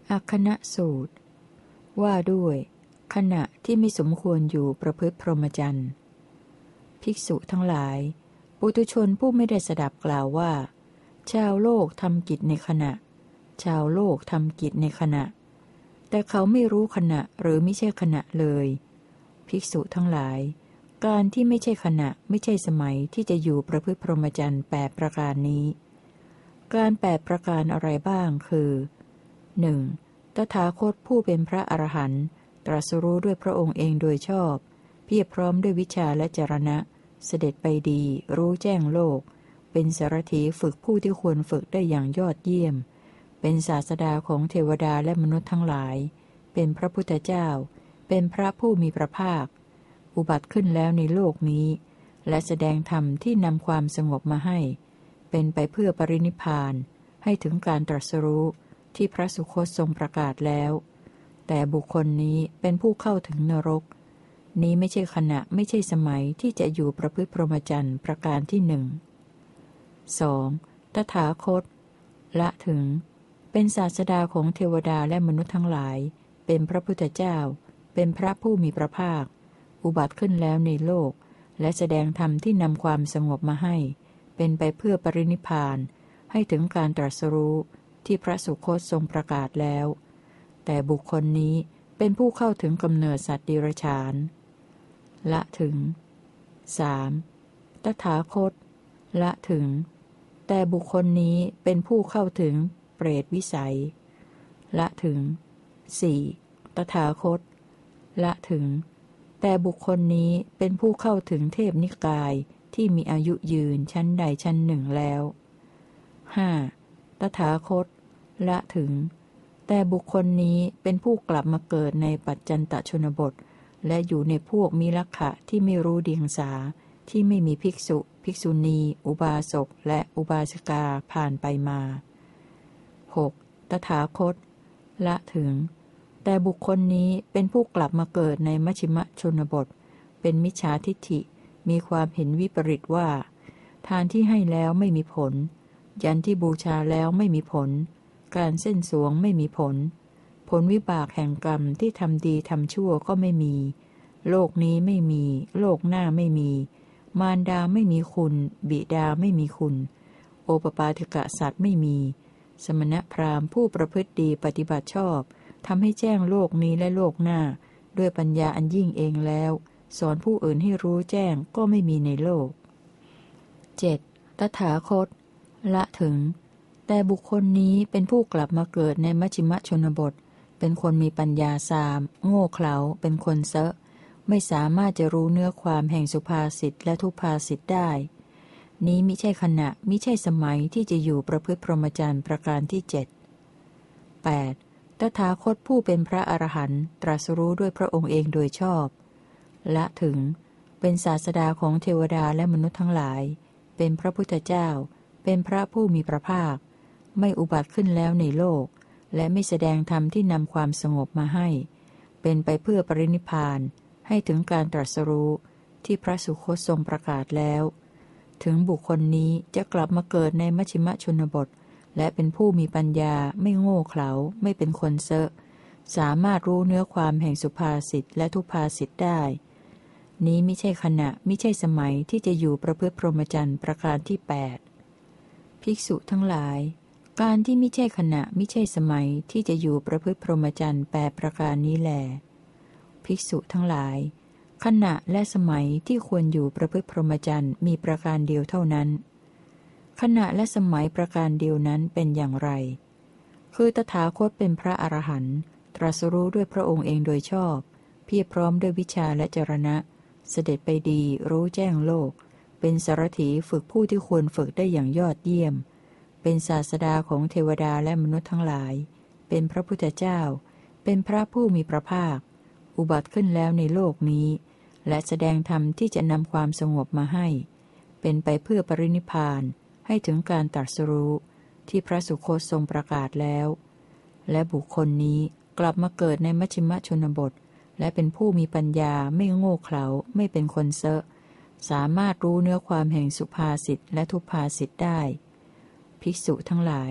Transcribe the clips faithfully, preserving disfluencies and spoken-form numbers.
อัคคณสูตรว่าด้วยขณะที่ไม่สมควรอยู่ประพฤติพรหมจรรย์ภิกษุทั้งหลายปุถุชนผู้ไม่ได้สดับกล่าวว่าชาวโลกทำกิจในขณะชาวโลกทำกิจในขณะแต่เขาไม่รู้ขณะหรือไม่ใช่ขณะเลยภิกษุทั้งหลายการที่ไม่ใช่ขณะไม่ใช่สมัยที่จะอยู่ประพฤติพรหมจรรย์แปดประการนี้การแปดประการอะไรบ้างคือหนึ่งตถาคตผู้เป็นพระอรหันต์ตรัสรู้ด้วยพระองค์เองโดยชอบเพียบพร้อมด้วยวิชาและจรณะเสด็จไปดีรู้แจ้งโลกเป็นสารถีฝึกผู้ที่ควรฝึกได้อย่างยอดเยี่ยมเป็นศาสดาของเทวดาและมนุษย์ทั้งหลายเป็นพระพุทธเจ้าเป็นพระผู้มีพระภาคอุบัติขึ้นแล้วในโลกนี้และแสดงธรรมที่นำความสงบมาให้เป็นไปเพื่อปรินิพพานให้ถึงการตรัสรู้ที่พระสุคตทรงประกาศแล้วแต่บุคคลนี้เป็นผู้เข้าถึงนรกนี้ไม่ใช่ขณะไม่ใช่สมัยที่จะอยู่ประพฤติพรหมจรรย์ประการที่หนึ่ง สอง. ตถาคตละถึงเป็นศาสดาของเทวดาและมนุษย์ทั้งหลายเป็นพระพุทธเจ้าเป็นพระผู้มีพระภาคอุบัติขึ้นแล้วในโลกและแสดงธรรมที่นำความสงบมาให้เป็นไปเพื่อปรินิพพานให้ถึงการตรัสรู้ที่พระสุคตทรงประกาศแล้วแต่บุคคลนี้เป็นผู้เข้าถึงกำเนิดสัตว์เดรัจฉานละถึง สาม. ตถาคตละถึงแต่บุคคลนี้เป็นผู้เข้าถึงเปรตวิสัยละถึง สี่. ตถาคตละถึงแต่บุคคลนี้เป็นผู้เข้าถึงเทพนิกายที่มีอายุยืนชั้นใดชั้นหนึ่งแล้ว ห้า. ตถาคตละถึงแต่บุคคลนี้เป็นผู้กลับมาเกิดในปัจจันตชนบทและอยู่ในพวกมีลักขะที่ไม่รู้เดียงสาที่ไม่มีภิกษุภิกษุณีอุบาสกและอุบาสิกาผ่านไปมา หก. ตถาคตละถึงแต่บุคคลนี้เป็นผู้กลับมาเกิดในมัชฌิมชนบทเป็นมิจฉาทิฏฐิมีความเห็นวิปริตว่าทานที่ให้แล้วไม่มีผลยันที่บูชาแล้วไม่มีผลการเส้นสวงไม่มีผลผลวิบากแห่งกรรมที่ทำดีทำชั่วก็ไม่มีโลกนี้ไม่มีโลกหน้าไม่มีมารดาไม่มีคุณบิดาไม่มีคุณโอปปาติกะสัตว์ไม่มีสมณพราหมณ์ผู้ประพฤติดีปฏิบัติชอบทำให้แจ้งโลกนี้และโลกหน้าด้วยปัญญาอันยิ่งเองแล้วสอนผู้อื่นให้รู้แจ้งก็ไม่มีในโลก เจ็ด. ตถาคตละถึงแต่บุคคลนี้เป็นผู้กลับมาเกิดในมัชฌิมชนบทเป็นคนมีปัญญาสามโง่เขลาเป็นคนเซอะไม่สามารถจะรู้เนื้อความแห่งสุภาษิตและทุพภาษิตได้นี้มิใช่ขณะมิใช่สมัยที่จะอยู่ประพฤติพรหมจรรย์ประการที่เจ็ด แปด. ตถาคตผู้เป็นพระอรหันต์ตรัสรู้ด้วยพระองค์เองโดยชอบละถึงเป็นศาสดาของเทวดาและมนุษย์ทั้งหลายเป็นพระพุทธเจ้าเป็นพระผู้มีพระภาคไม่อุบัติขึ้นแล้วในโลกและไม่แสดงธรรมที่นำความสงบมาให้เป็นไปเพื่อปรินิพพานให้ถึงการตรัสรู้ที่พระสุคตทรงประกาศแล้วถึงบุคคลนี้จะกลับมาเกิดในมัชฌิมชนบทและเป็นผู้มีปัญญาไม่โง่เขลาไม่เป็นคนเซอะสามารถรู้เนื้อความแห่งสุภาษิตและทุพภาษิตได้นี้มิใช่ขณะมิใช่สมัยที่จะอยู่ประพฤติพรหมจรรย์ประการที่แปดภิกษุทั้งหลายการที่มิใช่ขณะมิใช่สมัยที่จะอยู่ประพฤติพรหมจรรย์แปดประการนี้แลภิกษุทั้งหลายขณะและสมัยที่ควรอยู่ประพฤติพรหมจรรย์มีประการเดียวเท่านั้นขณะและสมัยประการเดียวนั้นเป็นอย่างไรคือตถาคตเป็นพระอรหันต์ตรัสรู้ด้วยพระองค์เองโดยชอบเพียรพร้อมด้วยวิชาและจรณะเสด็จไปดีรู้แจ้งโลกเป็นสารถีฝึกผู้ที่ควรฝึกได้อย่างยอดเยี่ยมเป็นศาสดาของเทวดาและมนุษย์ทั้งหลายเป็นพระพุทธเจ้าเป็นพระผู้มีพระภาคอุบัติขึ้นแล้วในโลกนี้และแสดงธรรมที่จะนำความสงบมาให้เป็นไปเพื่อปรินิพพานให้ถึงการตรัสรู้ที่พระสุคตทรงประกาศแล้วและบุคคลนี้กลับมาเกิดในมัชฌิมชนบทและเป็นผู้มีปัญญาไม่โง่เขลาไม่เป็นคนเซอะสามารถรู้เนื้อความแห่งสุภาษิตและทุพภาษิตได้ภิกษุทั้งหลาย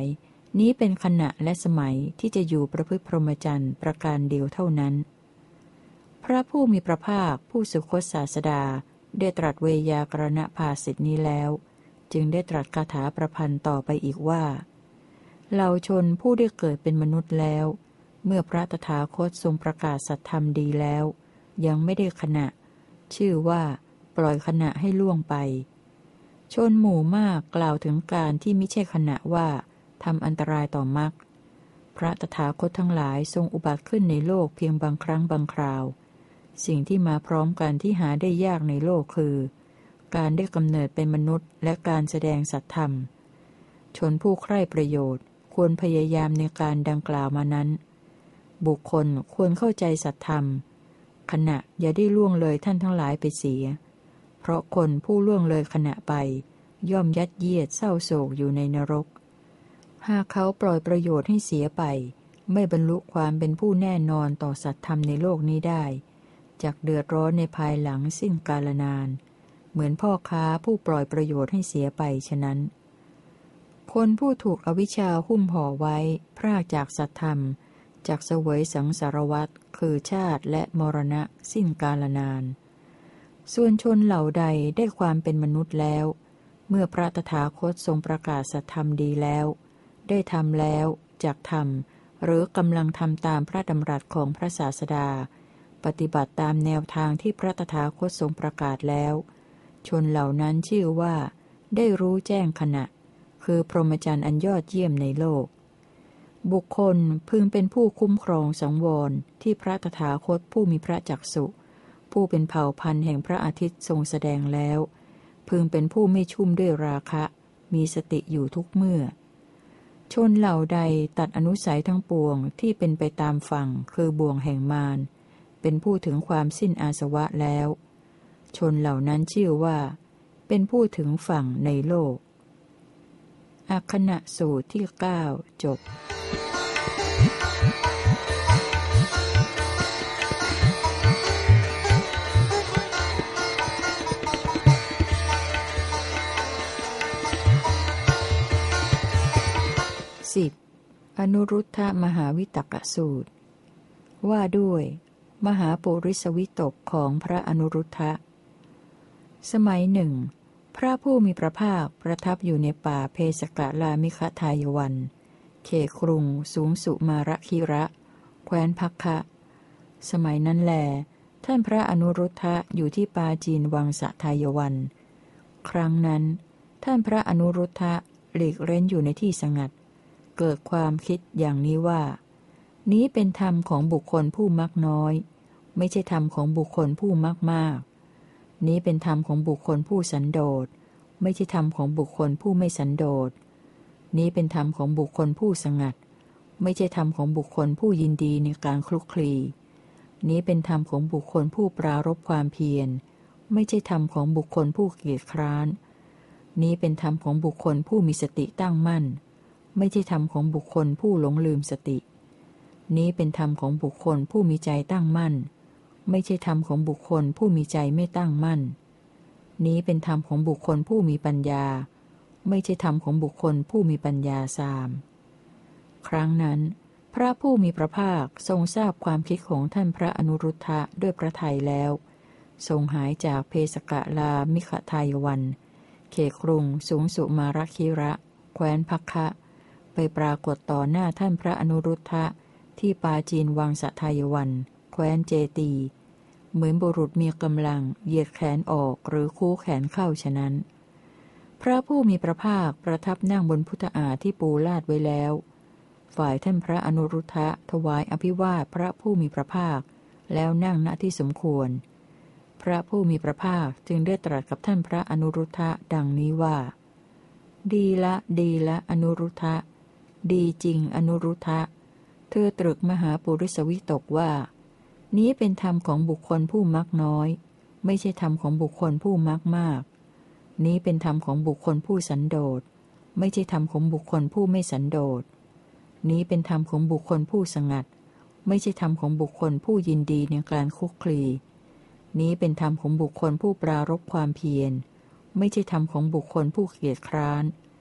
นี้เป็นขณะและสมัยที่จะอยู่ประพฤติพรหมจรรย์ประการเดียวเท่านั้นพระผู้มีพระภาคผู้สุคตศาสดาได้ตรัสเวยากรณภาสิทธินี้แล้วจึงได้ตรัสคาถาประพันธ์ต่อไปอีกว่าเหล่าชนผู้ได้เกิดเป็นมนุษย์แล้วเมื่อพระตถาคตทรงประกาศสัตธรรมดีแล้วยังไม่ได้ขณะชื่อว่าปล่อยขณะให้ล่วงไปชนหมู่มากกล่าวถึงการที่มิใช่ขณะว่าทำอันตรายต่อมรรคพระตถาคตทั้งหลายทรงอุบัติขึ้นในโลกเพียงบางครั้งบางคราวสิ่งที่มาพร้อมกันที่หาได้ยากในโลกคือการได้กำเนิดเป็นมนุษย์และการแสดงสัตธรรมชนผู้ใคร่ประโยชน์ควรพยายามในการดังกล่าวมานั้นบุคคลควรเข้าใจสัตธรรมขณะอย่าได้ล่วงเลยท่านทั้งหลายไปเสียเพราะคนผู้ล่วงเลยขณะไปย่อมยัดเยียดเศร้าโศกอยู่ในนรกหากเขาปล่อยประโยชน์ให้เสียไปไม่บรรลุความเป็นผู้แน่นอนต่อสัตธรรมในโลกนี้ได้จักเดือดร้อนในภายหลังสิ้นกาลนานเหมือนพ่อค้าผู้ปล่อยประโยชน์ให้เสียไปฉะนั้นคนผู้ถูกอวิชชาหุ้มห่อไว้พรากจากสัตธรรมจากเสวยสังสารวัฏคือชาติและมรณะสิ้นกาลนานส่วนชนเหล่าใดได้ความเป็นมนุษย์แล้วเมื่อพระตถาคตทรงประกาศสัตธรรมดีแล้วได้ทำแล้วจักทำหรือกำลังทำตามพระดำรัสของพระศาสดาปฏิบัติตามแนวทางที่พระตถาคตทรงประกาศแล้วชนเหล่านั้นชื่อว่าได้รู้แจ้งขณะคือพรหมจรรย์อันยอดเยี่ยมในโลกบุคคลพึงเป็นผู้คุ้มครองสังวรที่พระตถาคตผู้มีพระจักษุผู้เป็นเผ่าพันธุ์แห่งพระอาทิตย์ทรงแสดงแล้วพึงเป็นผู้ไม่ชุ่มด้วยราคะมีสติอยู่ทุกเมื่อชนเหล่าใดตัดอนุสัยทั้งปวงที่เป็นไปตามฝั่งคือบ่วงแห่งมารเป็นผู้ถึงความสิ้นอาสวะแล้วชนเหล่านั้นชื่อว่าเป็นผู้ถึงฝั่งในโลกอัคคณสูตรที่เก้าจบสิบอนุรุทธมหาวิตกสูตรว่าด้วยมหาปุริสวิตกของพระอนุรุทธะสมัยหนึ่งพระผู้มีพระภาคประทับอยู่ในป่าเพสกลามิคทายวันเขตกรุงสูงสุมาระคิระแคว้นภัคคะสมัยนั้นแลท่านพระอนุรุทธะอยู่ที่ปาจีนวังสะทายวันครั้งนั้นท่านพระอนุรุทธะหลีกเร้นอยู่ในที่สงัดเกิดความคิดอย่างนี้ว่านี้เป็นธรรมของบุคคลผู้มักน้อยไม่ใช่ธรรมของบุคคลผู้มักมากนี้เป็นธรรมของบุคคลผู้สันโดษไม่ใช่ธรรมของบุคคลผู้ไม่สันโดษนี้เป็นธรรมของบุคคลผู้สงัดไม่ใช่ธรรมของบุคคลผู้ยินดีในการคลุกคลีนี้เป็นธรรมของบุคคลผู้ปรารภความเพียรไม่ใช่ธรรมของบุคคลผู้เกียจคร้านนี้เป็นธรรมของบุคคลผู้มีสติตั้งมั่นไม่ใช่ธรรมของบุคคลผู้หลงลืมสตินี้เป็นธรรมของบุคคลผู้มีใจตั้งมั่นไม่ใช่ธรรมของบุคคลผู้มีใจไม่ตั้งมั่นนี้เป็นธรรมของบุคคลผู้มีปัญญาไม่ใช่ธรรมของบุคคลผู้มีปัญญาสามครั้งนั้นพระผู้มีพระภาคทรงทราบความคิดของท่านพระอนุรุทธะด้วยพระทัยแล้วทรงหายจากเพสกลามิคทายวันเขตกรุงสูงสุมาระคิระแคว้นภัคคะไปปรากฏต่อหน้าท่านพระอนุรุทธะที่ปาจีนวังสะทายวันแคว้นเจตีเหมือนบุรุษมีกำลังเหยียดแขนออกหรือคู่แขนเข้าฉะนั้นพระผู้มีพระภาคประทับนั่งบนพุทธาฏที่ปูลาดไว้แล้วฝ่ายท่านพระอนุรุทธะถวายอภิวาทพระผู้มีพระภาคแล้วนั่งณที่สมควรพระผู้มีพระภาคจึงได้ตรัสกับท่านพระอนุรุทธะดังนี้ว่าดีละดีละอนุรุทธะดีจริงอนุรุทธะเธอตรึกมหาปุริสวิตกว่านี้เป็นธรรมของบุคคลผู้มักน้อยไม่ใช่ธรรมของบุคคลผู้มักมากนี้เป็นธรรมของบุคคลผู้สันโดษไม่ใช่ธรรมของบุคคลผู้ไม่สันโดษนี้เป็นธรรมของบุคคลผู้สงัดไม่ใช่ธรรมของบุคคลผู้ยินดีในการคุกคลีนี้เป็นธรรมของบุคคลผู้ปรารภความเพียรไม่ใช่ธรรมของบุคคลผู้เกียจคร้าน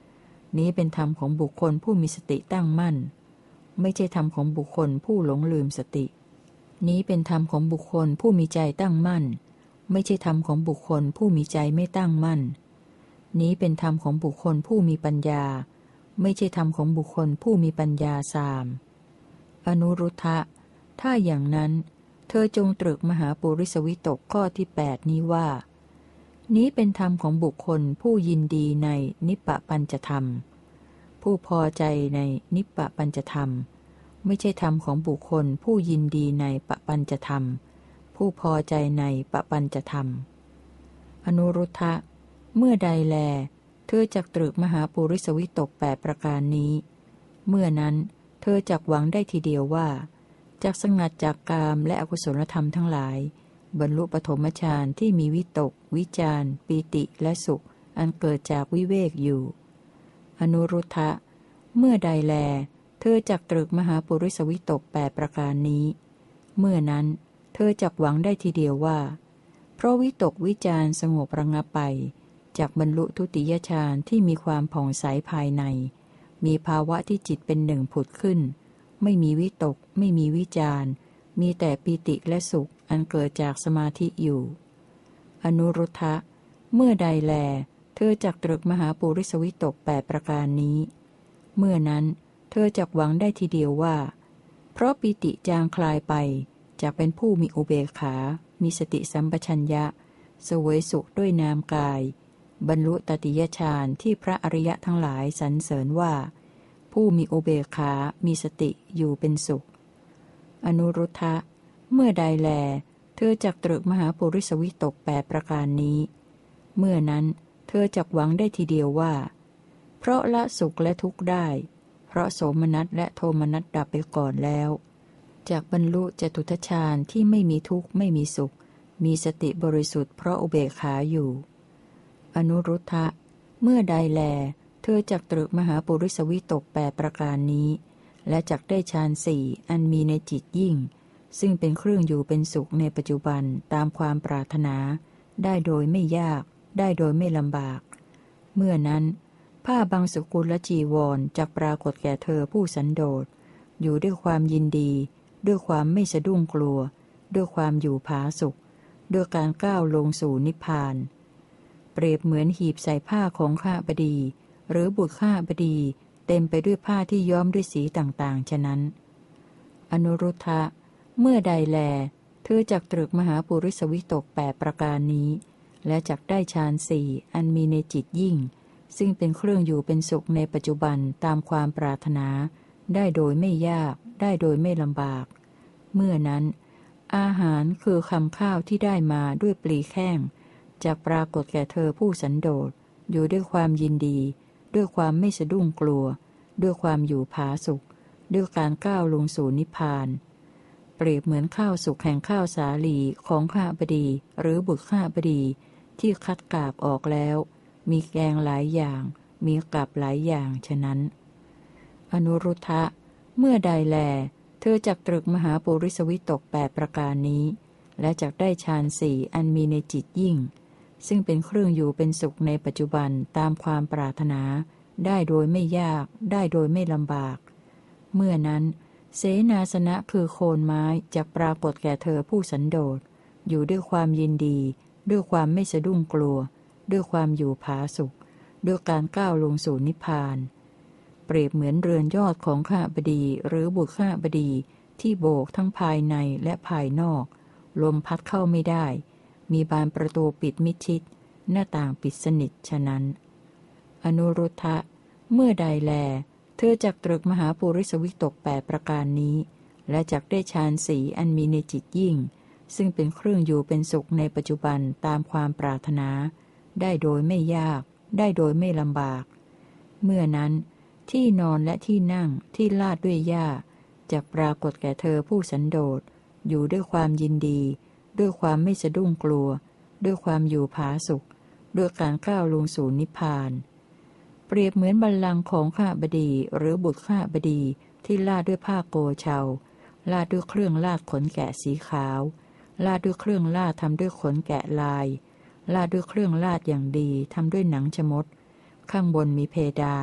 นี้เป็นธรรมของบุคคลผู้มีสติตั้งมั่นไม่ใช่ธรรมของบุคคลผู้หลงลืมสติ นี้เป็นธรรมของบุคคลผู้มีใจตั้งมั่นไม่ใช่ธรรมของบุคคลผู้มีใจไม่ตั้งมั่นนี้เป็นธรรมของบุคคลผู้มีปัญญาไม่ใช่ธรรมของบุคคลผู้มีปัญญาสามอนุรุทธะถ้าอย่างนั้นเธอจงตรึกมหาปุริสวิตกข้อที่แปดนี้ว่านี้เป็นธรรมของบุคคลผู้ยินดีในนิปปปัญจธรรมผู้พอใจในนิปปปัญจธรรมไม่ใช่ธรรมของบุคคลผู้ยินดีในปปัญจธรรมผู้พอใจในปปัญจธรรมอนุรุทธะเมื่อใดแลเธอจักตรึกมหาปุริสวิตกแปดประการนี้เมื่อนั้นเธอจักหวังได้ทีเดียวว่าจักสงัดจากกามและอกุศลธรรมทั้งหลายบรรลุปฐมฌานที่มีวิตกวิจารปีติและสุขอันเกิดจากวิเวกอยู่อนุรุทธะเมื่อใดแลเธอจักตรึกมหาปุริสวิตกแปดประการนี้เมื่อนั้นเธอจักหวังได้ทีเดียวว่าเพราะวิตกวิจารสงบระงับไปจากบรรลุทุติยฌานที่มีความผ่องใสภายในมีภาวะที่จิตเป็นหนึ่งผุดขึ้นไม่มีวิตกไม่มีวิจารมีแต่ปีติและสุขอันเกิดจากสมาธิอยู่อนุรุทธะเมื่อใดแลเธอจักตรึกมหาปุริสวิตกแปดประการนี้เมื่อนั้นเธอจักหวังได้ทีเดียวว่าเพราะปีติจางคลายไปจักเป็นผู้มีอุเบกขามีสติสัมปชัญญะเสวยสุขด้วยนามกายบรรลุตติยฌานที่พระอริยะทั้งหลายสรรเสริญว่าผู้มีอุเบกขามีสติอยู่เป็นสุขอนุรุทธะเมื่อใดแลเธอจักตรึกมหาปุริสวิตกแปดประการนี้เมื่อนั้นเธอจักหวังได้ทีเดียวว่าเพราะละสุขและทุกข์ได้เพราะโสมนัสและโทมนัสดับไปก่อนแล้วจากบรรลุจตุทัชฌานที่ไม่มีทุกข์ไม่มีสุขมีสติบริสุทธิ์เพราะอุเบกขาอยู่อนุรุทธะเมื่อใดแลเธอจักตรึกมหาปุริสวิตกแปดประการนี้และจักได้ฌานสี่อันมีในจิตยิ่งซึ่งเป็นเครื่องอยู่เป็นสุขในปัจจุบันตามความปรารถนาได้โดยไม่ยากได้โดยไม่ลำบากเมื่อนั้นผ้าบางสกุลและจีวรจักปรากฏแก่เธอผู้สันโดษอยู่ด้วยความยินดีด้วยความไม่สะดุ้งกลัวด้วยความอยู่ผาสุขด้วยการก้าวลงสู่นิพพานเปรียบเหมือนหีบใส่ผ้าของข้าบดีหรือบุตรข้าบดีเต็มไปด้วยผ้าที่ย้อมด้วยสีต่างๆฉะนั้นอนุรุทธะเมื่อใดแลเธอจักตรึกมหาปุริสวิตกแปดประการนี้และจักได้ฌานสี่อันมีในจิตยิ่งซึ่งเป็นเครื่องอยู่เป็นสุขในปัจจุบันตามความปรารถนาได้โดยไม่ยากได้โดยไม่ลำบากเมื่อนั้นอาหารคือคำข้าวที่ได้มาด้วยปลีแข้งจักปรากฏแก่เธอผู้สันโดษอยู่ด้วยความยินดีด้วยความไม่สะดุ้งกลัวด้วยความอยู่ผาสุขด้วยการก้าวลงสู่นิพพานเปรียบเหมือนข้าวสุกแห่งข้าวสาลีของข้าบดีหรือบุตรข้าบดีที่คัดกาบออกแล้วมีแกงหลายอย่างมีกับหลายอย่างฉะนั้นอนุรุทธะเมื่อใดแลเธอจักตรึกมหาปุริสวิตกแปดประการนี้และจักได้ฌานสี่อันมีในจิตยิ่งซึ่งเป็นเครื่องอยู่เป็นสุขในปัจจุบันตามความปรารถนาได้โดยไม่ยากได้โดยไม่ลำบากเมื่อนั้นเสนาสนะคือโคนไม้จักปรากฏแก่เธอผู้สันโดษอยู่ด้วยความยินดีด้วยความไม่สะดุ้งกลัวด้วยความอยู่ผาสุขด้วยการก้าวลงสู่นิพพานเปรียบเหมือนเรือนยอดของข้าบดีหรือบุตรข้าบดีที่โบกทั้งภายในและภายนอกลมพัดเข้าไม่ได้มีบานประตูปิดมิดชิดหน้าต่างปิดสนิทฉะนั้นอนุรุทธะเมื่อใดแลเธอจักตรึกมหาปุริสวิตกแปดประการนี้และจักได้ฌานสี่อันมีในจิตยิ่งซึ่งเป็นเครื่องอยู่เป็นสุขในปัจจุบันตามความปรารถนาได้โดยไม่ยากได้โดยไม่ลำบากเมื่อนั้นที่นอนและที่นั่งที่ลาดด้วยหญ้าจักปรากฏแก่เธอผู้สันโดษอยู่ด้วยความยินดีด้วยความไม่สะดุ้งกลัวด้วยความอยู่ผาสุขด้วยการก้าวลงสู่นิพพานเปรียบเหมือนบัลลังก์ของข้าบดีหรือบุตรข้าบดีที่ลาดด้วยผ้าโกเชาลาดด้วยเครื่องลาดขนแกะสีขาวลาดด้วยเครื่องลาดทำด้วยขนแกะลายลาดด้วยเครื่องลาดอย่างดีทำด้วยหนังชมดข้างบนมีเพดาน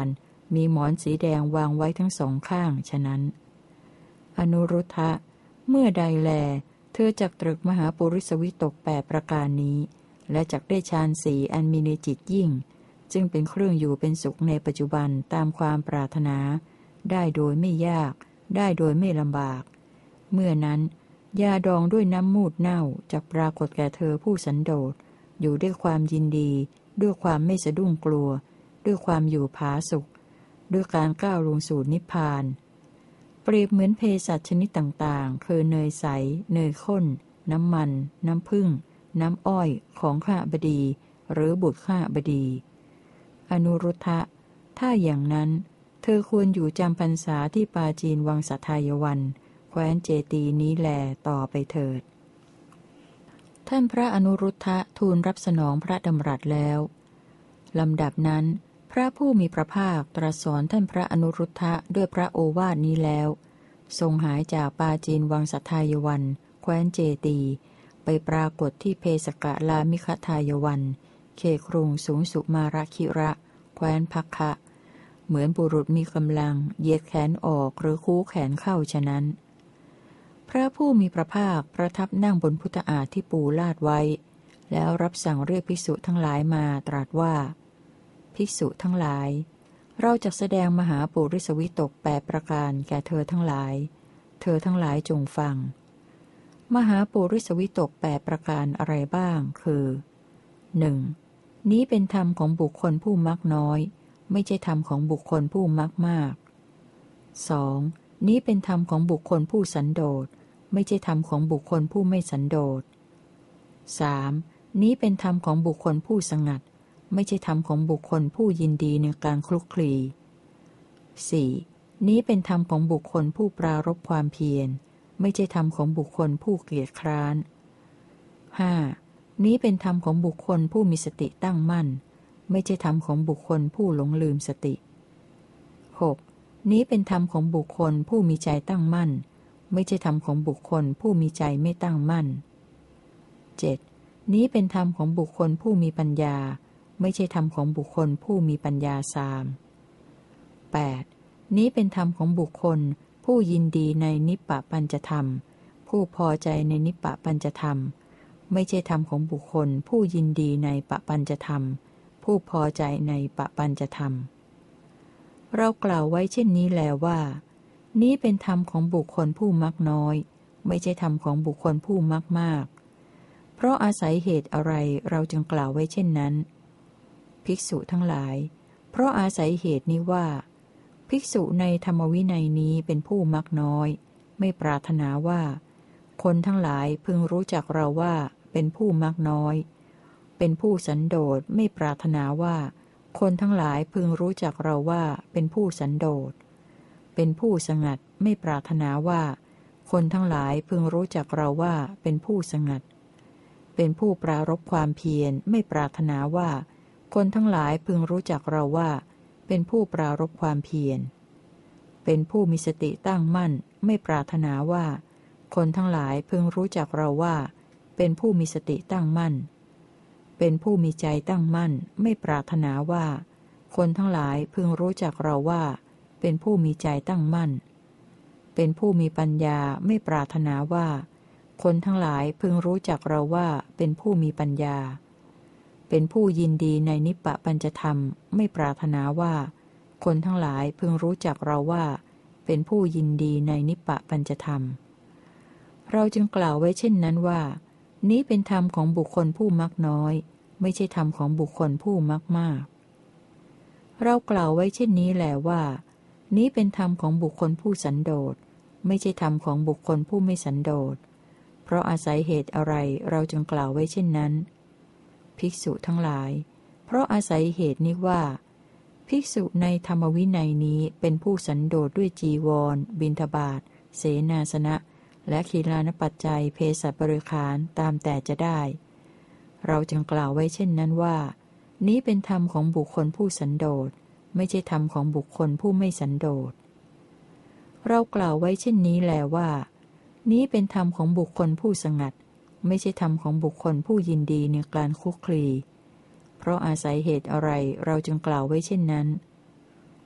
มีหมอนสีแดงวางไว้ทั้งสองข้างฉะนั้นอนุรุทธะเมื่อใดแลเธอจักตรึกมหาปุริสวิตกแปดประการนี้และจักได้ฌานสี่อันมีในจิตยิ่งจึงเป็นเครื่องอยู่เป็นสุขในปัจจุบันตามความปรารถนาได้โดยไม่ยากได้โดยไม่ลำบากเมื่อนั้นยาดองด้วยน้ำมูดเน่าจักปรากฏแก่เธอผู้สันโดษอยู่ด้วยความยินดีด้วยความไม่สะดุ้งกลัวด้วยความอยู่ผาสุขด้วยการก้าวลงสู่นิพพานเปรียบเหมือนเภสัชชนิดต่างๆคือเนยใสเนยข้นน้ำมันน้ำผึ้งน้ำอ้อยของข้าบดีหรือบุตรข้าบดีอนุรุทธะถ้าอย่างนั้นเธอควรอยู่จำพรรษาที่ปาจีนวังสัทายวันแคว้นเจตีนี้แลต่อไปเถิดท่านพระอนุรุทธะทูลรับสนองพระดำรัสแล้วลำดับนั้นพระผู้มีพระภาคตรัสสอนท่านพระอนุรุทธะด้วยพระโอวาทนี้แล้วทรงหายจากปาจีนวังสัทายวันแคว้นเจตีไปปรากฏที่เพสกะลามิคทายวันเขตกรุงสูงสุมาระคิระแคว้นภัคคะเหมือนบุรุษมีกำลังเหยียดแขนออกหรือคู้แขนเข้าฉะนั้นพระผู้มีพระภาคประทับนั่งบนพุทธาฏที่ปูลาดไว้แล้วรับสั่งเรียกภิกษุทั้งหลายมาตรัสว่าภิกษุทั้งหลายเราจะแสดงมหาปุริสวิตกแปดประการแก่เธอทั้งหลายเธอทั้งหลายจงฟังมหาปุริสวิตกแปดประการอะไรบ้างคือ หนึ่ง. นี้เป็นธรรมของบุคคลผู้มักน้อยไม่ใช่ธรรมของบุคคลผู้มักมาก สอง. นี้เป็นธรรมของบุคคลผู้สันโดษไม่ใช่ธรรมของบุคคลผู้ไม่สันโดษ สาม. นี้เป็นธรรมของบุคคลผู้สงัดไม่ใช่ธรรมของบุคคลผู้ยินดีในการคลุกคลี สี่. นี้เป็นธรรมของบุคคลผู้ปรารภความเพียรไม่ใช่ธรรมของบุคคลผู้เกลียดคร้าน ห้า. นี้เป็นธรรมของบุคคลผู้มีสติตั้งมั่นไม่ใช่ธรรมของบุคคลผู้หลงลืมสติ หก. นี้เป็นธรรมของบุคคลผู้มีใจตั้งมั่นไม่ใช่ธรรมของบุคคลผู้มีใจไม่ตั้งมั่น เจ็ด. นี้เป็นธรรมของบุคคลผู้มีปัญญาไม่ใช่ธรรมของบุคคลผู้มีปัญญาสาม แปด. นี้เป็นธรรมของบุคคลผู้ยินดีในนิปปปัญจธรรมผู้พอใจในนิปปปัญจธรรมไม่ใช่ธรรมของบุคคลผู้ยินดีในปปัญจธรรมผู้พอใจในปปัญจธรรมเรากล่าวไว้เช่นนี้แล้วว่านี้เป็นธรรมของบุคคลผู้มักน้อยไม่ใช่ธรรมของบุคคลผู้มักมากเพราะอาศัยเหตุอะไรเราจึงกล่าวไว้เช่นนั้นภิกษุทั้งหลายเพราะอาศัยเหตุนี้ว่าภิกษุในธรรมวินัยนี้เป็นผู้มักน้อยไม่ปรารถนาว่าคนทั้งหลายพึงรู้จักเราว่าเป็นผู้มักน้อยเป็นผู้สันโดษไม่ปรารถนาว่าคนทั้งหลายพึงรู้จักเราว่าเป็นผู้สันโดษเป็นผู้สงัดไม่ปรารถนาว่าคนทั้งหลายพึงรู้จักเราว่าเป็นผู้สงัดเป็นผู้ปรารภความเพียรไม่ปรารถนาว่าคนทั้งหลายพึงรู้จักเราว่าเป็นผู้ปรารภความเพียรเป็นผู้มีสติตั้งมั่นไม่ปรารถนาว่าคนทั้งหลายพึงรู้จักเราว่าเป็นผู้มีสติตั้งมั่นเป็นผู้มีใจตั้งมั่นไม่ปรารถนาว่าคนทั้งหลายพึงรู้จักเราว่าเป็นผู้มีใจตั้งมั่นเป็นผู้มีปัญญาไม่ปรารถนาว่าคนทั้งหลายพึงรู้จักเราว่าเป็นผู้มีปัญญาเป็นผู้ยินดีในนิปปปัญจธรรมไม่ปรารถนาว่าคนทั้งหลายพึงรู้จักเราว่าเป็นผู้ยินดีในนิปปปัญจธรรมเราจึงกล่าวไว้เช่นนั้นว่านี้เป็นธรรมของบุคคลผู้มักน้อยไม่ใช่ธรรมของบุคคลผู้มักมากเรากล่าวไว้เช่นนี้แหละว่านี้เป็นธรรมของบุคคลผู้สันโดษไม่ใช่ธรรมของบุคคลผู้ไม่สันโดษเพราะอาศัยเหตุอะไรเราจึงกล่าวไว้เช่นนั้นภิกษุทั้งหลายเพราะอาศัยเหตุนี้ว่าภิกษุในธรรมวินัยนี้เป็นผู้สันโดษด้วยจีวรบิณฑบาตเสนาสนะและขีลานปัจจัยเภสัชบริขารตามแต่จะได้เราจึงกล่าวไว้เช่นนั้นว่านี้เป็นธรรมของบุคคลผู้สันโดษไม่ใช่ธรรมของบุคคลผู้ไม่สันโดษเรากล่าวไว้เช่นนี้แลว่านี้เป็นธรรมของบุคคลผู้สงัดไม่ใช่ธรรมของบุคคลผู้ยินดีในการคลุกคลีเพราะอาศัยเหตุอะไรเราจึงกล่าวไว้เช่นนั้น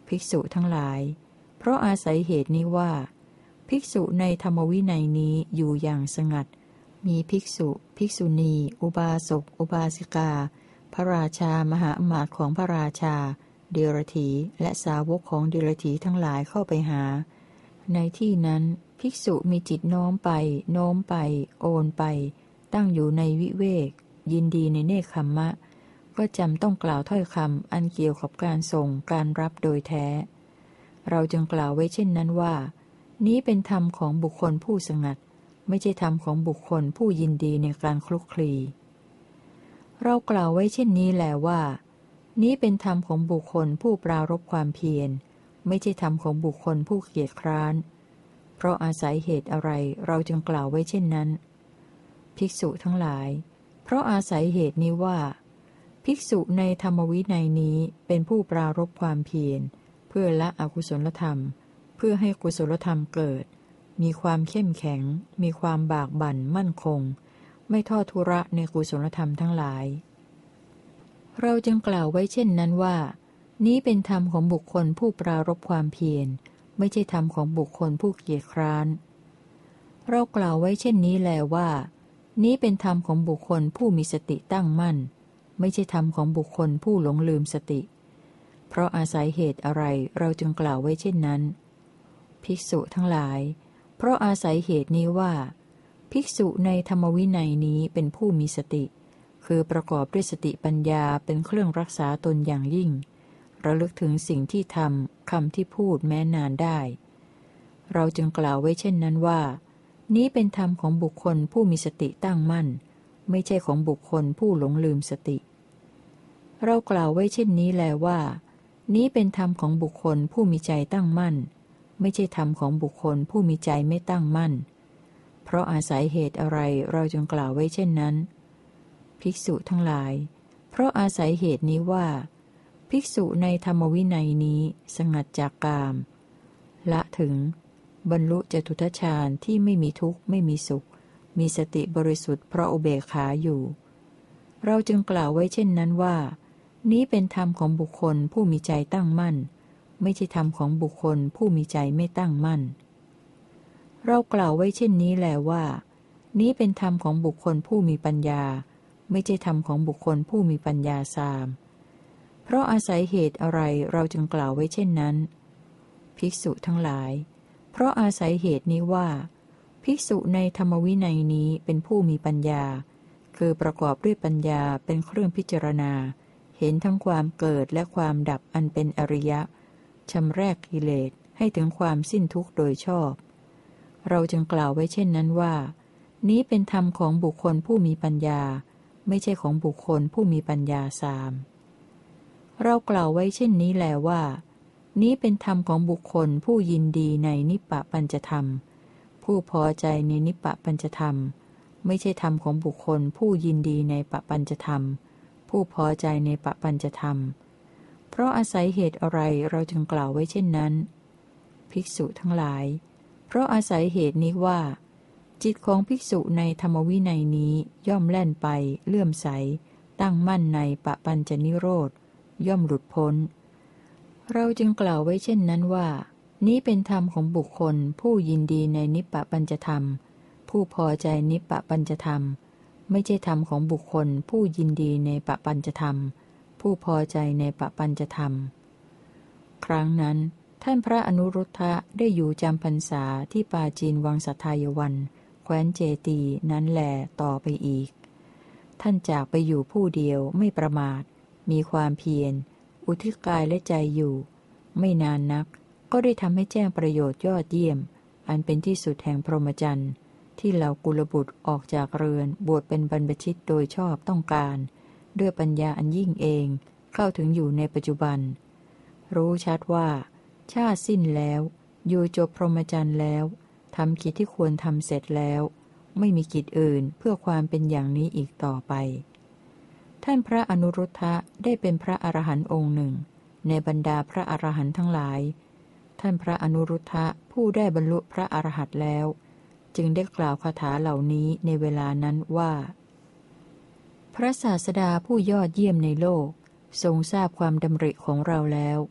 ภิกษุทั้งหลาย เพราะอาศัยเหตุนี้ว่า ภิกษุในธรรมวินัยนี้อยู่อย่างสงัด มีภิกษุภิกษุณี อุบาสกอุบาสิกา พระราชามหาอมาตย์ของพระราชา เดรถีและสาวกของเดรถีทั้งหลายเข้าไปหา ในที่นั้นภิกษุมีจิตน้อมไปโน้มไปโอนไปตั้งอยู่ในวิเวกยินดีในเนคขัมมะก็จำต้องกล่าวถ้อยคำอันเกี่ยวกับการส่งการรับโดยแท้ เราจึงกล่าวไว้เช่นนั้นว่า นี้เป็นธรรมของบุคคลผู้สงัดไม่ใช่ธรรมของบุคคลผู้ยินดีในการคลุกคลีเรากล่าวไว้เช่นนี้แลว่า นี้เป็นธรรมของบุคคลผู้ปรารภความเพียรไม่ใช่ธรรมของบุคคลผู้เกียจคร้านเพราะอาศัยเหตุอะไรเราจึงกล่าวไว้เช่นนั้นภิกษุทั้งหลายเพราะอาศัยเหตุนี้ว่าภิกษุในธรรมวินัยนี้เป็นผู้ปรารภความเพียรเพื่อละอกุศลธรรมเพื่อให้กุศลธรรมเกิดมีความเข้มแข็งมีความบากบั่นมั่นคงไม่ทอดทุระในกุศลธรรมทั้งหลายเราจึงกล่าวไว้เช่นนั้นว่านี้เป็นธรรมของบุคคลผู้ปรารภความเพียรไม่ใช่ธรรมของบุคคลผู้เกียจคร้านเรากล่าวไว้เช่นนี้แลว่านี้เป็นธรรมของบุคคลผู้มีสติตั้งมั่นไม่ใช่ธรรมของบุคคลผู้หลงลืมสติเพราะอาศัยเหตุอะไรเราจึงกล่าวไว้เช่นนั้นภิกษุทั้งหลายเพราะอาศัยเหตุนี้ว่าภิกษุในธรรมวินัยนี้เป็นผู้มีสติคือประกอบด้วยสติปัญญาเป็นเครื่องรักษาตนอย่างยิ่งระลึกถึงสิ่งที่ทำคำที่พูดแม้นานได้เราจึงกล่าวไว้เช่นนั้นว่านี้เป็นธรรมของบุคคลผู้มีสติตั้งมั่นไม่ใช่ของบุคคลผู้หลงลืมสติเรากล่าวไว้เช่นนี้แลว่านี้เป็นธรรมของบุคคลผู้มีใจตั้งมั่นไม่ใช่ธรรมของบุคคลผู้มีใจไม่ตั้งมั่นเพราะอาศัยเหตุอะไรเราจึงกล่าวไว้เช่นนั้นภิกษุทั้งหลายเพราะอาศัยเหตุนี้ว่าภิกษุในธรรมวินัยนี้สงัดจากกามละถึงบรรลุจตุตฌานที่ไม่มีทุกข์ไม่มีสุขมีสติบริสุทธิ์เพราะอุเบกขาอยู่เราจึงกล่าวไว้เช่นนั้นว่านี้เป็นธรรมของบุคคลผู้มีใจตั้งมั่นไม่ใช่ธรรมของบุคคลผู้มีใจไม่ตั้งมั่นเรากล่าวไว้เช่นนี้แลว่านี้เป็นธรรมของบุคคลผู้มีปัญญาไม่ใช่ธรรมของบุคคลผู้มีปัญญาสามเพราะอาศัยเหตุอะไรเราจึงกล่าวไว้เช่นนั้นภิกษุทั้งหลายเพราะอาศัยเหตุนี้ว่าภิกษุในธรรมวินัยนี้เป็นผู้มีปัญญาคือประกอบด้วยปัญญาเป็นเครื่องพิจารณาเห็นทั้งความเกิดและความดับอันเป็นอริยะชำแรกกิเลสให้ถึงความสิ้นทุกข์โดยชอบเราจึงกล่าวไว้เช่นนั้นว่านี้เป็นธรรมของบุคคลผู้มีปัญญาไม่ใช่ของบุคคลผู้มีปัญญาสามเรากล่าวไว้เช่นนี้แลว่านี้เป็นธรรมของบุคคลผู้ยินดีในนิปปปัญจธรรมผู้พอใจในนิปปปัญจธรรมไม่ใช่ธรรมของบุคคลผู้ยินดีในปปัญจธรรมผู้พอใจในปปัญจธรรมเพราะอาศัยเหตุอะไรเราจึงกล่าวไว้เช่นนั้นภิกษุทั้งหลายเพราะอาศัยเหตุนี้ว่าจิตของภิกษุในธรรมวินัยนี้ย่อมแล่นไปเลื่อมใสตั้งมั่นในปปัญจนิโรธย่อมหลุดพ้นเราจึงกล่าวไว้เช่นนั้นว่านี้เป็นธรรมของบุคคลผู้ยินดีในนิปปปัญจธรรมผู้พอใจนิปปปัญจธรรมไม่ใช่ธรรมของบุคคลผู้ยินดีในปปัญจธรรมผู้พอใจในปปัญจธรรมครั้งนั้นท่านพระอนุรุทธะได้อยู่จำพรรษาที่ปาจีนวังสัทธายวันแคว้นเจตีนั้นแลต่อไปอีกท่านจากไปอยู่ผู้เดียวไม่ประมาทมีความเพียรอุทิศกายและใจอยู่ไม่นานนักก็ได้ทำให้แจ้งประโยชน์ยอดเยี่ยมอันเป็นที่สุดแห่งพรหมจรรย์ที่เหล่ากุลบุตรออกจากเรือนบวชเป็นบรรพชิตโดยชอบต้องการด้วยปัญญาอันยิ่งเองเข้าถึงอยู่ในปัจจุบันรู้ชัดว่าชาติสิ้นแล้วอยู่จบพรหมจรรย์แล้วทำกิจที่ควรทำเสร็จแล้วไม่มีกิจอื่นเพื่อความเป็นอย่างนี้อีกต่อไปท่านพระอนุรุทธะได้เป็นพระอรหันต์องค์หนึ่งในบรรดาพระอรหันต์ทั้งหลายท่านพระอนุรุทธะผู้ได้บรรลุพระอรหันต์แล้วจึงได้กล่าวคาถาเหล่านี้ในเวลานั้นว่าพระศาสดาผู้ยอดเยี่ยมในโลกทรงทราบความดำริของเราแล้ว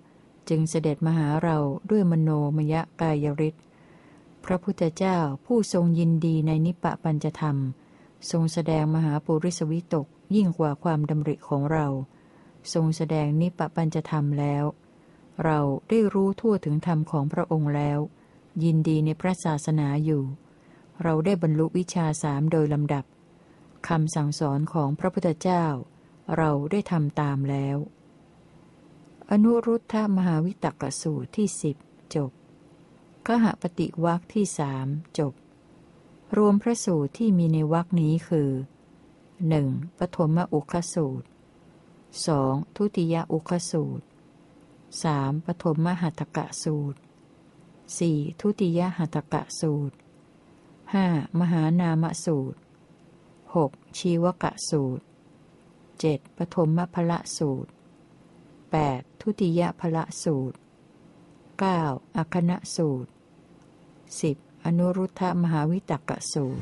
จึงเสด็จมาหาเราด้วยมโนมยกายฤทธิ์พระพุทธเจ้าผู้ทรงยินดีในนิพพปัญจธรรมทรงแสดงมหาปุริสวิตกยิ่งกว่าความดำริของเราทรงแสดงนิพพปัญจธรรมแล้วเราได้รู้ทั่วถึงธรรมของพระองค์แล้วยินดีในพระศาสนาอยู่เราได้บรรลุวิชาสามโดยลำดับคำสั่งสอนของพระพุทธเจ้าเราได้ทำตามแล้วอนุรุทธมหาวิตกสูตรที่สิบจบคหปฏิวรรคที่สามจบรวมพระสูตรที่มีในวรรคนี้คือหนึ่งปฐมอุคสูตรสองทุติยอุคสูตรสามปฐมหัตถกสูตรสี่ทุติยหัตถกสูตรห้ามหานามสูตรหกชีวกสูตรเจ็ดปฐมพละสูตรแปดทุติยพละสูตรเก้าอัคคณสูตรสิบอนุรุทธมหาวิตกสูตร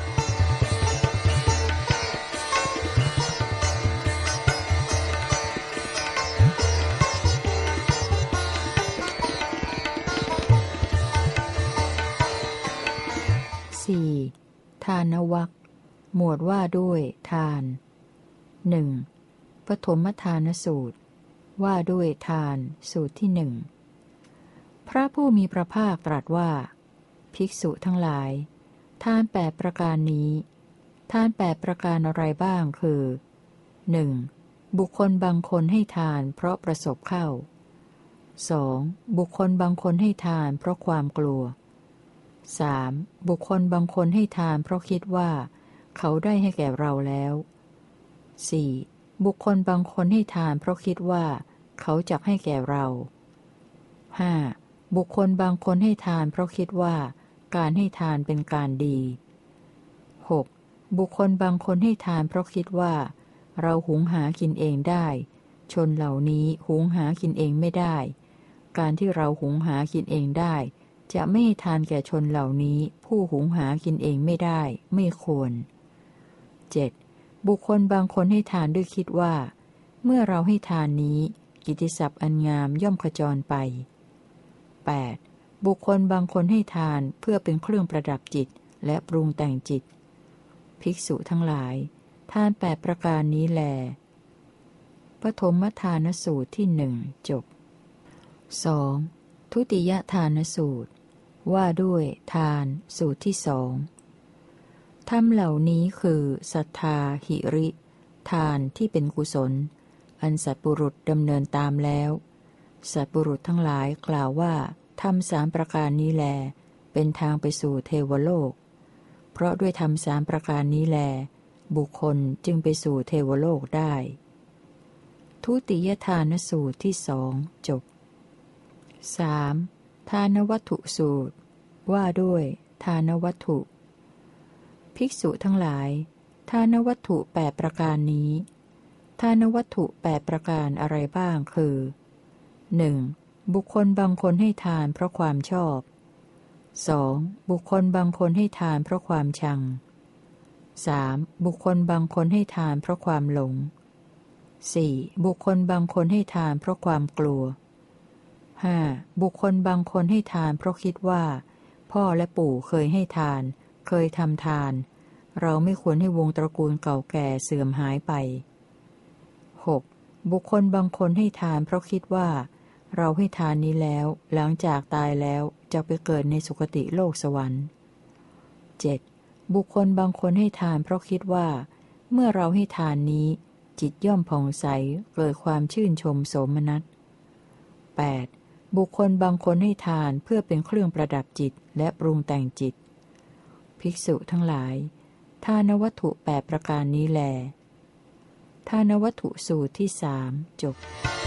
สี่ทานวรรคหมวดว่าด้วยทานหนึ่งปฐมทานสูตรว่าด้วยทานสูตรที่หนึ่งพระผู้มีพระภาคตรัสว่าภิกษุทั้งหลายทานแปดประการนี้ทานแปดประการอะไรบ้างคือหนึ่งบุคคลบางคนให้ทานเพราะประสบเข้าสองบุคคลบางคนให้ทานเพราะความกลัวสามบุคคลบางคนให้ทานเพราะคิดว่าเขาได้ให้แก่เราแล้วสี่บุคคลบางคนให้ทานเพราะคิดว่าเขาจะให้แก่เราห้าบุคคลบางคนให้ทานเพราะคิดว่าการให้ทานเป็นการดีหกบุคคลบางคนให้ทานเพราะคิดว่าเราหุงหากินเองได้ชนเหล่านี้หุงหากินเองไม่ได้การที่เราหุงหากินเองได้จะไม่ให้ทานแก่ชนเหล่านี้ผู้หุงหากินเองไม่ได้ไม่ควรเจ็ดบุคคลบางคนให้ทานด้วยคิดว่าเมื่อเราให้ทานนี้กิตติศัพท์อันงามย่อมขจรไปแปดบุคคลบางคนให้ทานเพื่อเป็นเครื่องประดับจิตและปรุงแต่งจิตภิกษุทั้งหลายทานแปดประการนี้แลปฐมทานสูตรที่หนึ่งจบสองทุติยทานสูตรว่าด้วยทานสูตรที่สองธรรมเหล่านี้คือศรัทธาหิริทานที่เป็นกุศลอันสัตบุรุษดำเนินตามแล้วสัตบุรุษทั้งหลายกล่าวว่าธรรมสามประการนี้แลเป็นทางไปสู่เทวโลกเพราะด้วยธรรมสามประการนี้แลบุคคลจึงไปสู่เทวโลกได้ทุติยทานสูตรที่สองจบสามทานวัตถุสูตรว่าด้วยทานวัตถุภิกษุทั้งหลายทานวัตถุแปดประการนี้ทานวัตถุแปดประการอะไรบ้างคือหนึ่งบุคคลบางคนให้ทานเพราะความชอบสองบุคคลบางคนให้ทานเพราะความชังสามบุคคลบางคนให้ทานเพราะความหลงสี่บุคคลบางคนให้ทานเพราะความกลัวห้าบุคคลบางคนให้ทานเพราะคิดว่าพ่อและปู่เคยให้ทานเคยทำทานเราไม่ควรให้วงตระกูลเก่าแก่เสื่อมหายไปหกบุคคลบางคนให้ทานเพราะคิดว่าเราให้ทานนี้แล้วหลังจากตายแล้วจะไปเกิดในสุคติโลกสวรรค์เจ็ดบุคคลบางคนให้ทานเพราะคิดว่าเมื่อเราให้ทานนี้จิตย่อมผ่องใสเกิดความชื่นชมโสมนัสแปดบุคคลบางคนให้ทานเพื่อเป็นเครื่องประดับจิตและปรุงแต่งจิตภิกษุทั้งหลายทานวัตถุแปดประการนี้แลทานวัตถุสูตรที่สามจบ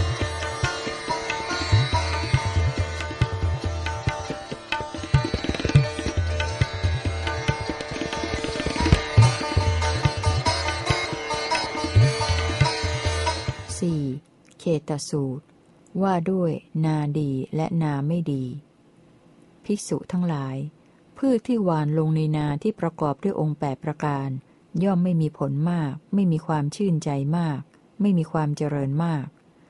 สี่เขตสูตรว่าด้วยนาดีและนาไม่ดีภิกษุทั้งหลายพืชที่หว่านลงในนาที่ประกอบด้วยองค์แปดประการย่อมไม่มีผลมากไม่มีความชื่นใจมากไม่มีความเจริญมาก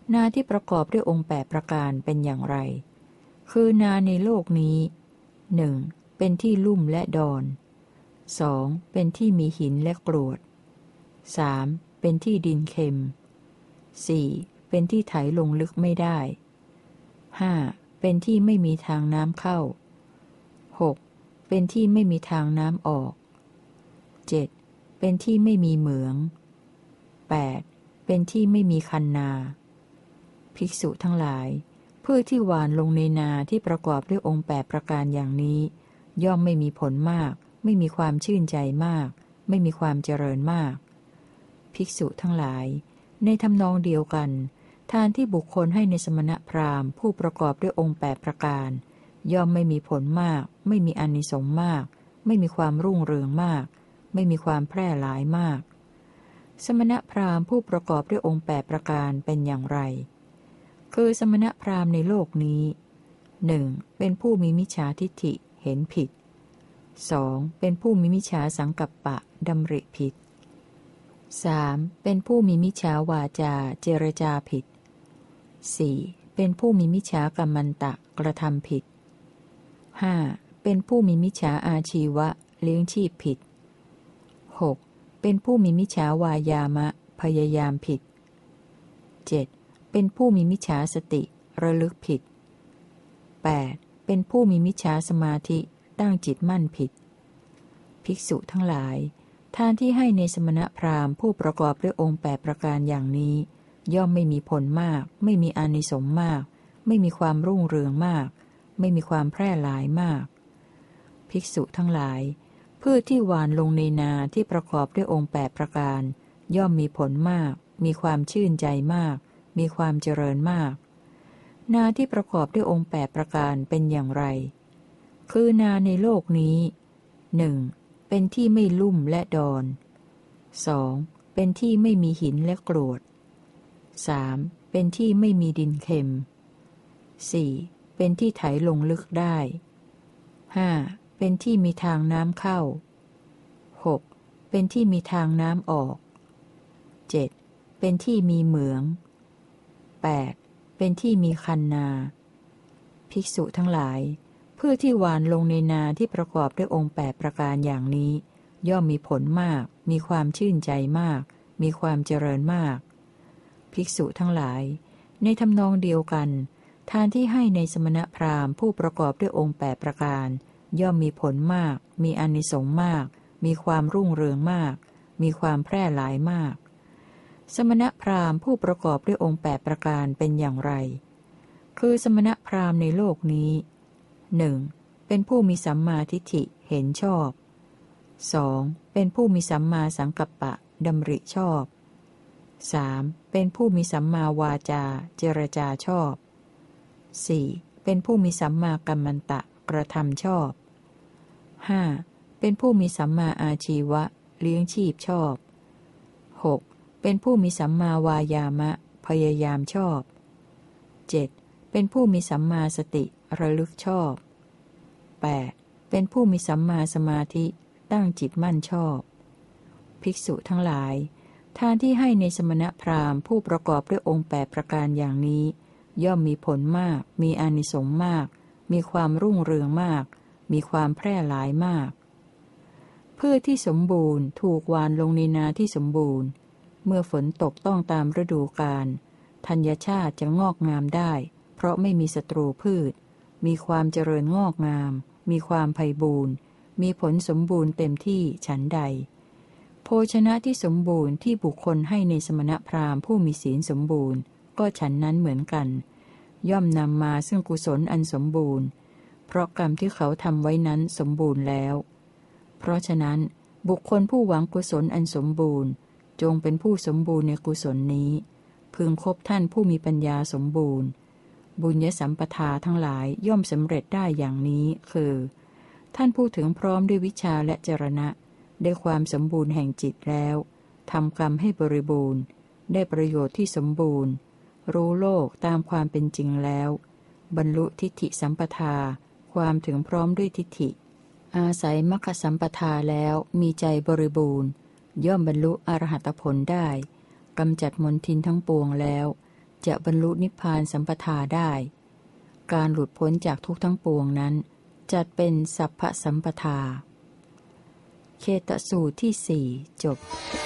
นาที่ประกอบด้วยองค์แปดประการเป็นอย่างไรคือนาในโลกนี้หนึ่งเป็นที่ลุ่มและดอนสองเป็นที่มีหินและกรวดสามเป็นที่ดินเค็มสี่เป็นที่ไถลงลึกไม่ได้ห้าเป็นที่ไม่มีทางน้ำเข้าหกเป็นที่ไม่มีทางน้ำออกเจ็ดเป็นที่ไม่มีเหมืองแปดเป็นที่ไม่มีคันนาภิกษุทั้งหลายพืชที่หว่านลงในนาที่ประกอบด้วยองค์แปดประการอย่างนี้ย่อมไม่มีผลมากไม่มีความชื่นใจมากไม่มีความเจริญมากภิกษุทั้งหลายในทำนองเดียวกันทานที่บุคคลให้ในสมณพราหมณ์ผู้ประกอบด้วยองค์แปดประการย่อมไม่มีผลมากไม่มีอานิสงส์มากไม่มีความรุ่งเรืองมากไม่มีความแพร่หลายมากสมณพราหมณ์ผู้ประกอบด้วยองค์แปดประการเป็นอย่างไรคือสมณพราหมณ์ในโลกนี้หนึ่งเป็นผู้มีมิจฉาทิฏฐิเห็นผิดสองเป็นผู้มีมิจฉาสังกัปปะดำริผิดสามเป็นผู้มีมิจฉาวาจาเจรจาผิดสี่เป็นผู้มีมิจฉากัมมันตะกระทำผิดห้าเป็นผู้มีมิจฉาอาชีวะเลี้ยงชีพผิดหกเป็นผู้มีมิจฉาวายามะพยายามผิดเจ็ดเป็นผู้มีมิจฉาสติระลึกผิดแปดเป็นผู้มีมิจฉาสมาธิตั้งจิตมั่นผิดภิกษุทั้งหลายทานที่ให้ในสมณพราหมณ์ผู้ประกอบด้วยองค์แปดประการอย่างนี้ย่อมไม่มีผลมากไม่มีอานิสงส์มากไม่มีความรุ่งเรืองมากไม่มีความแพร่หลายมากภิกษุทั้งหลายพืชที่หว่านลงในนาที่ประกอบด้วยองค์แปดประการย่อมมีผลมากมีความชื่นใจมากมีความเจริญมากนาที่ประกอบด้วยองค์แปดประการเป็นอย่างไรคือนาในโลกนี้หนึ่งเป็นที่ไม่ลุ่มและดอนสองเป็นที่ไม่มีหินและกรวดสามเป็นที่ไม่มีดินเค็มสี่เป็นที่ไถลงลึกได้ห้าเป็นที่มีทางน้ำเข้าหกเป็นที่มีทางน้ำออกเจ็ดเป็นที่มีเหมืองแปดเป็นที่มีคันนาภิกษุทั้งหลายพืชที่หว่านลงในนาที่ประกอบด้วยองค์แปดประการอย่างนี้ย่อมมีผลมากมีความชื่นใจมากมีความเจริญมากภิกษุทั้งหลายในทำนองเดียวกันทานที่ให้ในสมณพราหมณ์ผู้ประกอบด้วยองค์แปดประการย่อมมีผลมากมีอานิสงส์มากมีความรุ่งเรืองมากมีความแพร่หลายมากสมณพราหมณ์ผู้ประกอบด้วยองค์แปดประการเป็นอย่างไรคือสมณพราหมณ์ในโลกนี้หนึ่งเป็นผู้มีสัมมาทิฏฐิเห็นชอบสองเป็นผู้มีสัมมาสังกัปปะดำริชอบสามเป็นผู้มีสัมมาวาจาเจรจาชอบสี่เป็นผู้มีสัมมากัมมันตะกระทำชอบห้าเป็นผู้มีสัมมาอาชีวะเลี้ยงชีพชอบหกเป็นผู้มีสัมมาวายามะพยายามชอบเจ็ดเป็นผู้มีสัมมาสติระลึกชอบแปดเป็นผู้มีสัมมาสมาธิตั้งจิตมั่นชอบภิกษุทั้งหลายทานที่ให้ในสมณพราหมณ์ผู้ประกอบด้วยองค์แปดประการอย่างนี้ย่อมมีผลมากมีอานิสงส์มากมีความรุ่งเรืองมากมีความแพร่หลายมากพืชที่สมบูรณ์ถูกหว่านลงในนาที่สมบูรณ์เมื่อฝนตกต้องตามฤดูกาลธัญชาติจะงอกงามได้เพราะไม่มีศัตรูพืชมีความเจริญงอกงามมีความไพบูรณ์มีผลสมบูรณ์เต็มที่ฉันใดโภชนะที่สมบูรณ์ที่บุคคลให้ในสมณพราหมณ์ผู้มีศีลสมบูรณ์ก็ฉันนั้นเหมือนกันย่อมนำมาซึ่งกุศลอันสมบูรณ์เพราะกรรมที่เขาทำไว้นั้นสมบูรณ์แล้วเพราะฉะนั้นบุคคลผู้หวังกุศลอันสมบูรณ์จงเป็นผู้สมบูรณ์ในกุศลนี้พึงคบท่านผู้มีปัญญาสมบูรณ์บุญญสัมปทาทั้งหลายย่อมสำเร็จได้อย่างนี้คือท่านผู้ถึงพร้อมด้วยวิชาและจรณะได้ความสมบูรณ์แห่งจิตแล้วทำกรรมให้บริบูรณ์ได้ประโยชน์ที่สมบูรณ์รู้โลกตามความเป็นจริงแล้วบรรลุทิฏฐิสัมปทาความถึงพร้อมด้วยทิฏฐิอาศัยมรรคสัมปทาแล้วมีใจบริบูรณ์ย่อมบรรลุอรหัตผลได้กำจัดมลทินทั้งปวงแล้วจะบรรลุนิพพานสัมปทาได้การหลุดพ้นจากทุกข์ทั้งปวงนั้นจัดเป็นสัพพสัมปทาเคตสูตรที่สี่จบ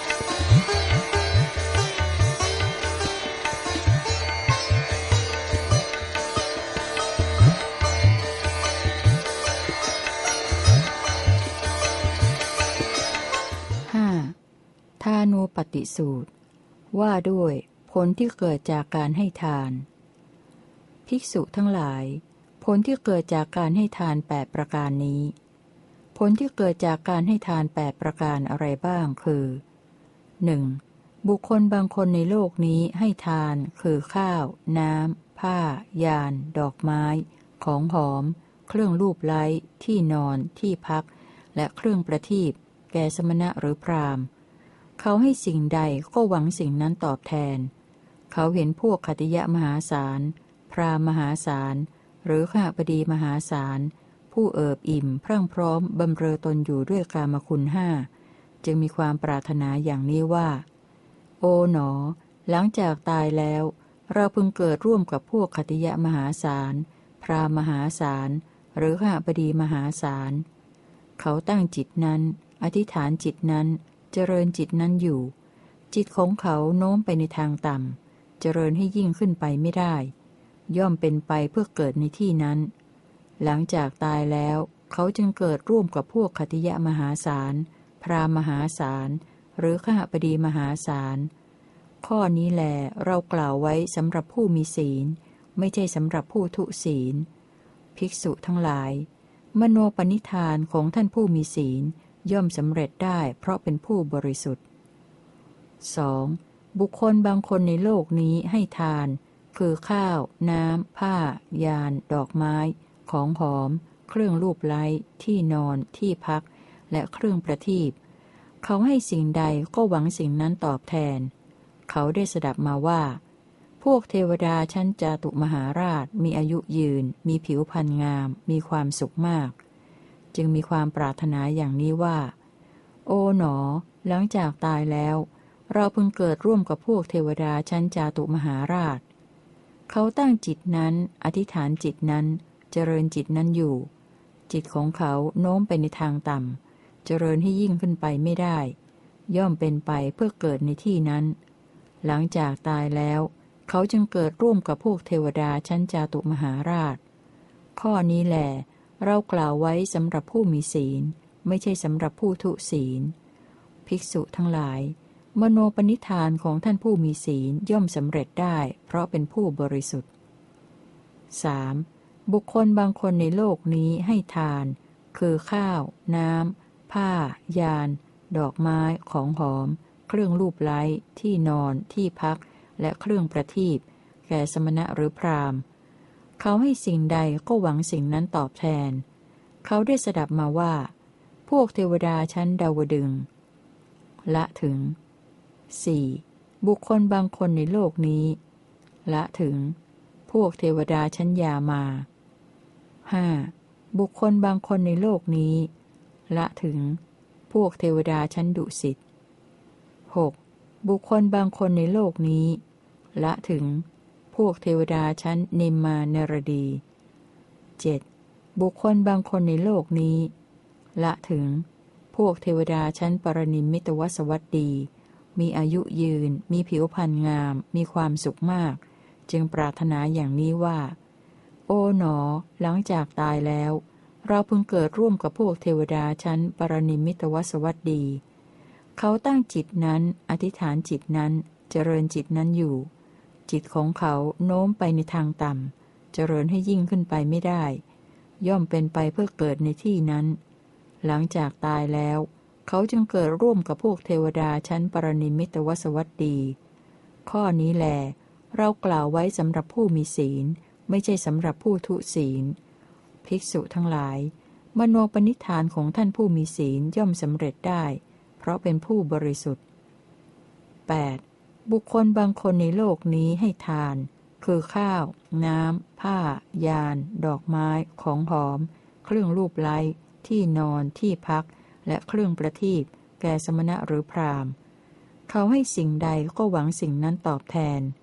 ห้าทานุปติสูตรว่าด้วยผลที่เกิดจากการให้ทานภิกษุทั้งหลายผลที่เกิดจากการให้ทานแปดประการนี้ผลที่เกิดจากการให้ทานแปดประการอะไรบ้างคือ หนึ่ง. บุคคลบางคนในโลกนี้ให้ทานคือข้าวน้ำผ้ายานดอกไม้ของหอมเครื่องลูบไล้ที่นอนที่พักและเครื่องประทีปแก่สมณะหรือพราหมณ์เขาให้สิ่งใดก็หวังสิ่งนั้นตอบแทนเขาเห็นพวกขัตติยะมหาศาลพราหมณ์มหาศาลหรือข้าพดีมหาศาลผู้เอิบอิ่มพรั่งพร้อมบำเรอตนอยู่ด้วยกามคุณห้าจึงมีความปรารถนาอย่างนี้ว่าโอ๋หนอหลังจากตายแล้วเราพึงเกิดร่วมกับพวกขัตติยะมหาศาลพราหมณ์มหาศาลหรือข้าพดีมหาศาลเขาตั้งจิตนั้นอธิษฐานจิตนั้นเจริญจิตนั้นอยู่จิตของเขาโน้มไปในทางต่ำเจริญให้ยิ่งขึ้นไปไม่ได้ย่อมเป็นไปเพื่อเกิดในที่นั้นหลังจากตายแล้วเขาจึงเกิดร่วมกับพวกขัตติยะมหาศาลพราหมณ์มหาศาลหรือขหบดีมหาศาลข้อนี้แลเรากล่าวไว้สำหรับผู้มีศีลไม่ใช่สำหรับผู้ทุศีลภิกษุทั้งหลายมโนปณิธานของท่านผู้มีศีลย่อมสำเร็จได้เพราะเป็นผู้บริสุทธิ์ สอง. บุคคลบางคนในโลกนี้ให้ทานคือข้าวน้ำผ้ายานดอกไม้ของหอมเครื่องลูบไล้ที่นอนที่พักและเครื่องประทีปเขาให้สิ่งใดก็หวังสิ่งนั้นตอบแทนเขาได้สดับมาว่าพวกเทวดาชั้นจาตุมหาราชมีอายุยืนมีผิวพรรณงามมีความสุขมากจึงมีความปรารถนาอย่างนี้ว่าโอ๋หนอหลังจากตายแล้วเราพึงเกิดร่วมกับพวกเทวดาชั้นจาตุมหาราชเขาตั้งจิตนั้นอธิษฐานจิตนั้นเจริญจิตนั้นอยู่จิตของเขาโน้มไปในทางต่ำเจริญให้ยิ่งขึ้นไปไม่ได้ย่อมเป็นไปเพื่อเกิดในที่นั้นหลังจากตายแล้วเขาจึงเกิดร่วมกับพวกเทวดาชั้นจาตุมหาราชข้อนี้แหละเรากล่าวไว้สำหรับผู้มีศีลไม่ใช่สำหรับผู้ทุศีลภิกษุทั้งหลายมโนปณิธานของท่านผู้มีศีลย่อมสำเร็จได้เพราะเป็นผู้บริสุทธิ์ สาม. บุคคลบางคนในโลกนี้ให้ทานคือข้าวน้ำผ้ายานดอกไม้ของหอมเครื่องลูบไล้ที่นอนที่พักและเครื่องประทีปแก่สมณะหรือพราหมณ์เขาให้สิ่งใดก็หวังสิ่งนั้นตอบแทนเขาได้สดับมาว่าพวกเทวดาชั้นดาวดึงส์ละถึง สี่. บุคคลบางคนในโลกนี้ละถึงพวกเทวดาชั้นยามา ห้า. บุคคลบางคนในโลกนี้ละถึงพวกเทวดาชั้นดุสิต หก. บุคคลบางคนในโลกนี้ละถึงพวกเทวดาชั้นนิมมานรดี เจ็ด. บุคคลบางคนในโลกนี้ละถึงพวกเทวดาชั้นปรนิมมิตวสวัสดีมีอายุยืนมีผิวพรรณงามมีความสุขมากจึงปรารถนาอย่างนี้ว่าโอ๋หนอหลังจากตายแล้วเราพึงเกิดร่วมกับพวกเทวดาชั้นปรนิมมิตวสวัสดีเขาตั้งจิตนั้นอธิษฐานจิตนั้นเจริญจิตนั้นอยู่จิตของเขาโน้มไปในทางต่ำเจริญให้ยิ่งขึ้นไปไม่ได้ย่อมเป็นไปเพื่อเกิดในที่นั้นหลังจากตายแล้วเขาจึงเกิดร่วมกับพวกเทวดาชั้นปรนิมมิตวสวัสดีข้อนี้แลเรากล่าวไว้สำหรับผู้มีศีลไม่ใช่สำหรับผู้ทุศีลภิกษุทั้งหลายมโนปณิธานของท่านผู้มีศีลย่อมสำเร็จได้เพราะเป็นผู้บริสุทธิ์ แปด. บุคคลบางคนในโลกนี้ให้ทานคือข้าวน้ำผ้ายานดอกไม้ของหอมเครื่องลูบไล้ที่นอนที่พักและเครื่องประทีปแก่สมณะหรือพราหมณ์เขาให้สิ่งใดก็หวังสิ่งนั้นตอบแทน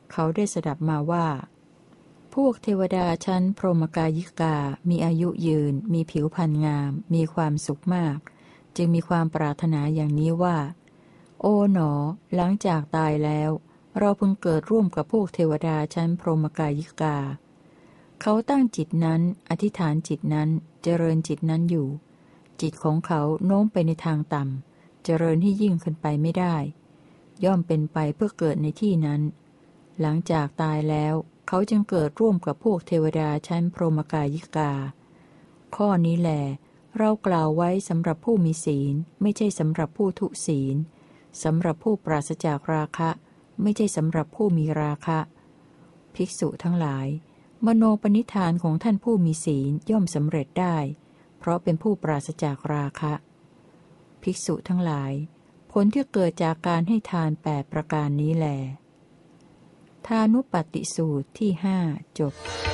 เขาได้สดับมาว่าพวกเทวดาชั้นพรหมกายิกามีอายุยืนมีผิวพรรณงามมีความสุขมากจึงมีความปรารถนาอย่างนี้ว่าโอ๋หนอหลังจากตายแล้วเราพึงเกิดร่วมกับพวกเทวดาชั้นพรหมกายิกาเขาตั้งจิตนั้นอธิษฐานจิตนั้นเจริญจิตนั้นอยู่จิตของเขาโน้มไปในทางต่ำเจริญให้ยิ่งขึ้นไปไม่ได้ย่อมเป็นไปเพื่อเกิดในที่นั้นหลังจากตายแล้วเขาจึงเกิดร่วมกับพวกเทวดาชั้นพรหมกายิกาข้อนี้แหลเรากล่าวไว้สำหรับผู้มีศีลไม่ใช่สำหรับผู้ทุศีลสำหรับผู้ปราศจากราคะไม่ใช่สำหรับผู้มีราคะภิกษุทั้งหลายมโนปณิธานของท่านผู้มีศีลย่อมสำเร็จได้เพราะเป็นผู้ปราศจากราคะภิกษุทั้งหลายผลที่เกิดจากการให้ทานแปดประการนี้แลทานุปัตติสูตรที่ห้าจบ